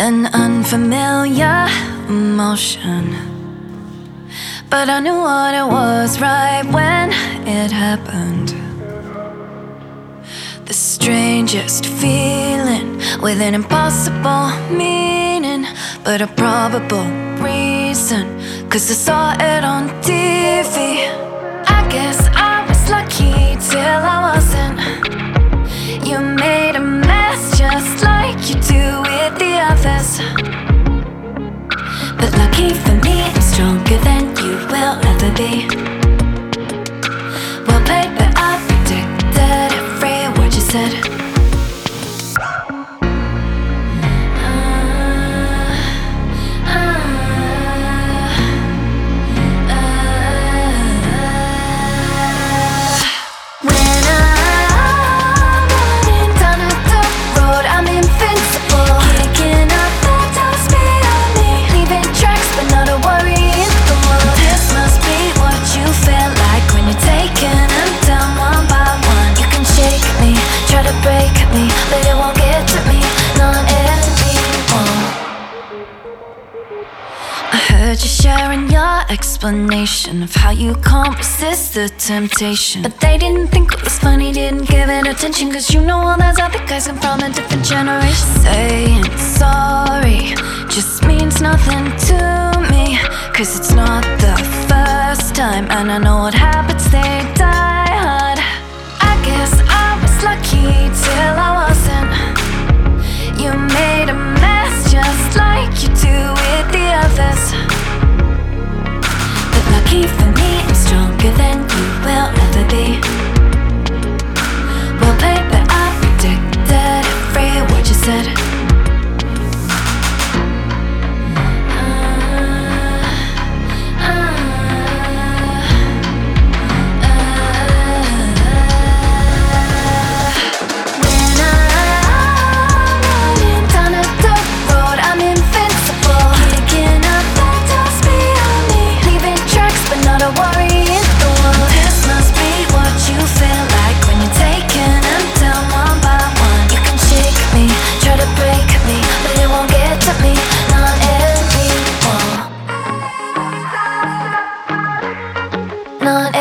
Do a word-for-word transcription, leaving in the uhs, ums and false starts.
An unfamiliar emotion, but I knew what it was right when it happened. The strangest feeling with an impossible meaning, but a probable reason, 'cause I saw it on T V. I guess I was lucky till I wasn't. You made a mess just like you do with the others, but lucky for me, I'm stronger than you will ever be. Well played, but I predicted every word you said. I heard you sharing your explanation of how you can't resist the temptation, but they didn't think it was funny, didn't give it attention, 'cause you know all those other guys come from a different generation. Saying sorry just means nothing to me, 'cause it's not the first time, and I know what happens, they die hard. I guess I was lucky till I wasn't. You made a mess just like you do with the others, but lucky for me, I'm stronger than you will ever be. Well played, but I predicted every word you said. Not